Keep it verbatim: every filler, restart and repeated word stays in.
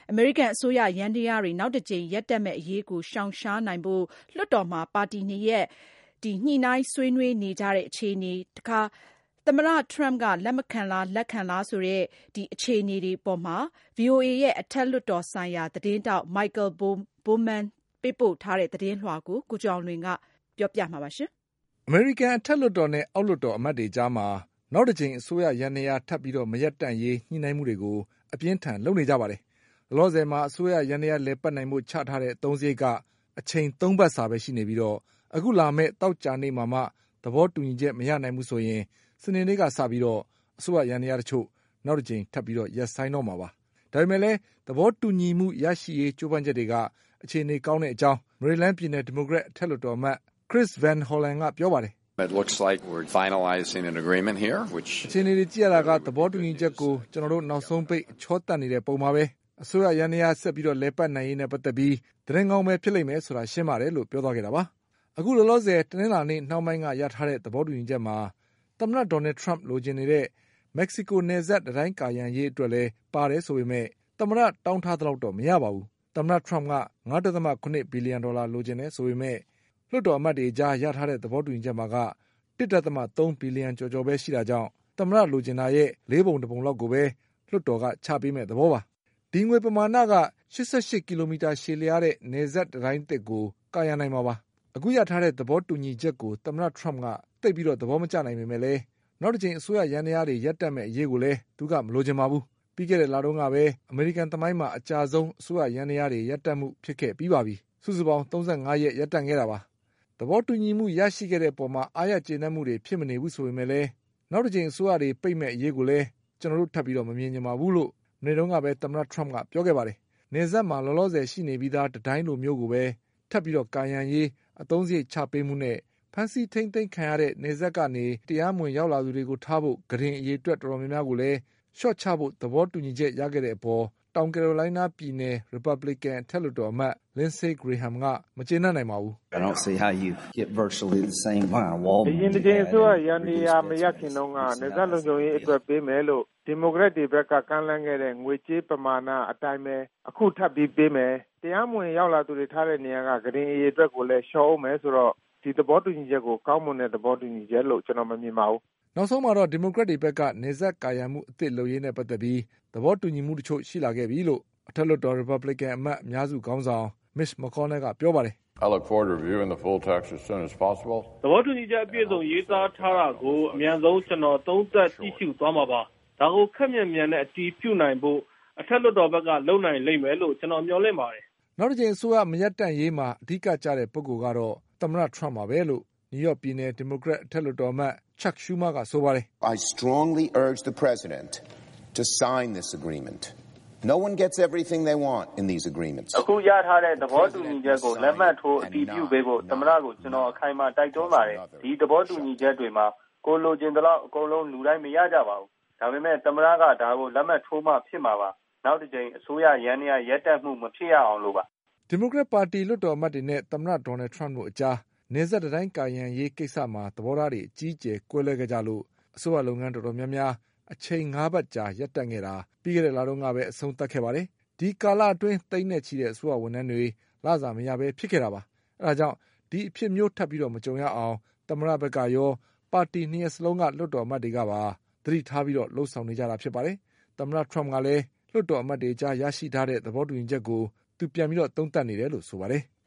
အမေရိကန်အစိုးရယန္တရားတွေနောက်တစ်ကြိမ်ရပ်တန့်မဲ့အရေးကိုရှောင်ရှားနိုင်ဖို့လွှတ်တော်မှာပါတီနှစ်ရပ်ညှိနှိုင်းဆွေးနွေးနေကြတဲ့အခြေအနေတခါသမ္မတ Trump ကလက်မခံလားလက်ခံလားဆိုတဲ့ဒီအခြေအနေတွေပေါ်မှာ ဗွီအိုအေ ရဲ့အထက်လွှတ်တော်ဆိုင်ရာသတင်းတောက် Michael Bowman ပေးပို့ထားတဲ့သတင်းလွှာကိုကိုကျော်လွင်ကပြောပြမှာပါရှင်။အမေရိကန်အထက်လွှတ်တော်နဲ့အောက်လွှတ်တော်အမတ်တွေကြားမှာနောက်တစ်ကြိမ်အစိုးရယန္တရားထပ်ပြီးတော့မရပ်တန့်ရေးညှိနှိုင်းမှုတွေကိုအပြင်းထန်လုပ်နေကြပါတယ်။လောလောဆယ်မှာအစိုးရယန္တရားလည်ပတ်နိုင်မှုချထားတဲ့အသုံးစရိတ်ကအချိန်သုံးပတ်စာပဲရှိနေပြီးတော့အခုလာမဲ့တောက်ကြနေမှာမှသဘောတူညီချက်မရနိုင်ဘူးဆိုရင်စနေနေ့ကစပြီးတော့အစိုးရယန္တရားတချို့နောက်တစ်ကြိမ်ထပ်ပြီးတော့ရပ်ဆိုင်းတော့မှာပါ။ဒါပေမဲ့လည်းသဘောတူညီမှုရရှိရေးကြိုးပမ်းချက်တွေကအခြေအနေကောင်းတဲ့အကြောင်းမေရီလန်းပြည်နယ်ဒီမိုကရက်အထက်လွှတ်တော်အမတ် Chris Van Hollen ကပြောပါတယ် It looks like we're finalizing an agreement here, which အခြေအနေတွေကြည့်ရတာကသဘောတူညီချက်ကိုကျွန်တော်တို့နောက်ဆုံးပိတ်ချောတက်နေတဲ့ပုံမှာပဲအစိုးရယန္တရားဆက်ပြီးတော့လဲပတ်နိုင်ရေးနဲ့ပတ်သက်ပြီးသတင်းကောင်းပဲဖြစ်လိမ့်မယ်ဆိုတာရှင်းပါတယ်လို့ပြောသွားခဲ့တာပါအခုလောလောဆယ်တနင်္လာနေ့နှောင်းပိုင်းကရထားတဲ့သဘောတူညီချက်မှာသမ္မတဒေါ်နယ်ထရမ့်လိုချင်နေတဲ့မက္ကဆီကိုနယ်စပ်တိုင်းကာရန်ရေးအတွက်လည်းပါတယ်ဆိုပေမဲ့သမ္မတတောင်းထားသလောက်တော့မရပါဘူးသမ္မတထရမ့်က ငါးဒသမခုနှစ်ဘီလီယံဒေါ်လာလိုချင်တယ်ဆိုပေမဲ့လွှတ်တော်အမတ်တွေကြားရထားတဲ့သဘောတူညီချက်မှာကတစ်ဒသမသုံးဘီလီယံကျော်ကျော်ပဲရှိတာကြောင့်သမ္မတလိုချင်တာရဲ့လေးပုံတစ်ပုံလောက်ကိုပဲလွှတ်တော်ကချပေးမဲ့သဘောပါဒီငွေပမာဏကရှစ်ဆယ့်ရှစ်ကီလိုမီတာရှည်လျားတဲ့နယ်စပ်တိုင်းတစ်ကိုကာရန်နိုင်မှာပါအခုရထားတဲ့သဘောတူညီချက်ကိုသမ္မတထရမ့်ကတိတ်ပြီးတော့သဘောမကျနိုင်ပေမဲ့လည်းနောက်တစ်ချိန်အစိုးရယန္တရားတွေရပ်တန့်မဲ့အရေးကိုလည်းသူကမလိုချင်ပါဘူးပြီးခဲ့တဲ့လတုန်းကပဲအမေရိကန်သမိုင်းမှာအကြာဆုံးအစိုးရယန္တရားတွေရပ်တန့်မှုဖြစ်ခဲ့ပြီးပါပြီစုစုပေါင်းသုံးဆယ့်ငါးရက်ရပ်တန့်ခဲ့တာပါသဘောတူညီမှုရရှိခဲ့တဲ့ပုံမှာအားရကျေနပ်မှုတွေဖြစ်မနေဘူးဆိုပေမဲ့လည်းနောက်တစ်ချိန်အစိုးရတွေပိတ်မဲ့အရေးကိုလည်းကျွန်တော်တို့ထပ်ပြီးတော့မမြင်ချင်ပါဘူးလို့နေ့တုန်းကပဲသမ္မတထရမ့်ကပြောခဲ့ပါတယ်နေဆက်မှာလောလောဆယ်ရှိနေပြီးသားတတိုင်းလိုမျိုးကိုပဲထပ်ပြီးတော့ကာယံရေးအသုံးစရိတ်ချပေးမှုနဲ့ဖန်စီထိမ့်သိမ့်ခံရတဲ့နေဆက်ကနေတရားမဝင်ရောက်လာသူတွေကိုထားဖို့ဂရင်အရေးအတွက်တော်တော်များများကိုလည်းရှော့ချဖို့သဘောတူညီချက်ရခဲ့တဲ့အပေါ်တောင်ကယ်ရိုလိုင်းနားပြည်နယ်ရီပတ်ဘလစ်ကန်အထက်လွှတ်တော်အမတ် Lindsey Graham ကမကျေနပ်နိုင်ပါဘူး I don't see how you get virtually the same kind of wall. ဒီရင်တည်းဆိုရန်ဒီယာမရခင်တော့ကနေဆက်လုံခြုံရေးအတွက်ပေးမယ်လို့ဒီမိုကရက်တွေဘက်ကကမ်းလှမ်းခဲ့တဲ့ငွေကြေးပမာဏအတိုင်းပဲအခုထပ်ပြီးပေးမယ်တရားမဝင်ရောက်လာသူတွေထားတဲ့နေရာကဂရင်အရေးအတွက်ကိုလည်းရှော့အောင်မယ်ဆိုတော့ဒီသဘောတူညီချက်ကိုကောင်းမွန်တဲ့သဘောတူညီချက်လို့ကျွန်တော်မမြင်ပါဘူးနောက်ဆုံးမှာတော့ဒီမိုကရက်တွေဘက်ကနေဆက်ကာယံမှုအသစ်လုပ်ရေးနဲ့ပတ်သက်ပြီးသဘောတူညီမှုတချို့ရှိလာခဲ့ပြီလို့အထက်လွှတ်တော်ရီပတ်ဘလစ်ကန်အမတ်အများစုခေါင်းဆောင် Mitch McConnell ကပြောပါတယ် I look forward to reviewing the full text as soon as possible. သဘောတူညီချက်အပြည့်အစုံရေးသားထားတာကိုအမြန်ဆုံးကျွန်တော်သုံးသပ်ကြည့်ရှုသွားမှာပါ။ဒါကိုခက်မြန်မြန်နဲ့အတည်ပြုနိုင်ဖို့အထက်လွှတ်တော်ဘက်ကလုပ်နိုင်လိမ့်မယ်လို့ကျွန်တော်မျှော်လင့်ပါတယ်။နောက်တစ်ချိန်အစိုးရမရပ်တန့်ရေးမှာအဓိကကျတဲ့ပုဂ္ဂိုလ်ကတော့သမ္မတထရမ့်ပါပဲလို့နယူးယောက်ပြည်နယ်ဒီမိုကရက်အထက်လွှတ်တော်အမတ် Chuck Schumer ကဆိုပါတယ်။ I strongly urge the president to sign this agreement.No one gets everything they want in these agreements. အခုရထားတဲ့သဘောတူညီချက်ကိုလက်မှတ်ထိုးအတည်ပြုပေးဖို့သမ္မတကိုကျွန်တော်အခိုင်အမာတိုက်တွန်းပါတယ်။ဒီသဘောတူညီချက်တွေမှာကိုလိုချင်တဲ့လောက်အကုန်လုံးလူတိုင်းမရကြပါဘူး။ဒါပေမဲ့သမ္မတကဒါကိုလက်မှတ်ထိုးမှဖြစ်မှာပါ။နောက်တစ်ချိန်အစိုးရရန်ရရက်တက်မှုမဖြစ်ရအောင်လို့ပါ။ဒီမိုကရက်ပါတီလွှတ်တော်အမတ်တွေနဲ့သမ္မတဒေါ်နယ်ထရမ့်တို့အကြားနေဆက်တိုင်းကာယံရေးကိစ္စမှာသဘောထားတွေအကြီးအကျယ်ကွဲလွဲခဲ့ကြလို့အစိုးရလုပ်ငန်းတော်တော်များများအချိန်ငါးပတ်ကြာရပ်တန့်ခဲ့တာပြီးခဲ့တဲ့လတုန်းကပဲအဆုံးသတ်ခဲ့ပါတယ်ဒီကာလအတွင်းသိန်းနဲ့ချီတဲ့အစိုးရဝန်ထမ်းတွေလစာမရဘဲဖြစ်ခဲ့တာပါအဲဒါကြောင့်ဒီအဖြစ်မျိုးထပ်ပြီးတော့မကြုံရအောင်သမ္မတဘက်ကရောပါတီနှစ်ရပ်စလုံးကလွှတ်တော်အမတ်တွေကပါသတိထားပြီးတော့လှုပ်ဆောင်နေကြတာဖြစ်ပါတယ်သမ္မတထရမ့်ကလည်းလွှတ်တော်အမတ်တွေကြားရရှိထားတဲ့သဘောတူညီချက်ကိုသူပြန်ပြီးတော့သုံးသပ်နေတယ်လို့ဆိုပါတယ်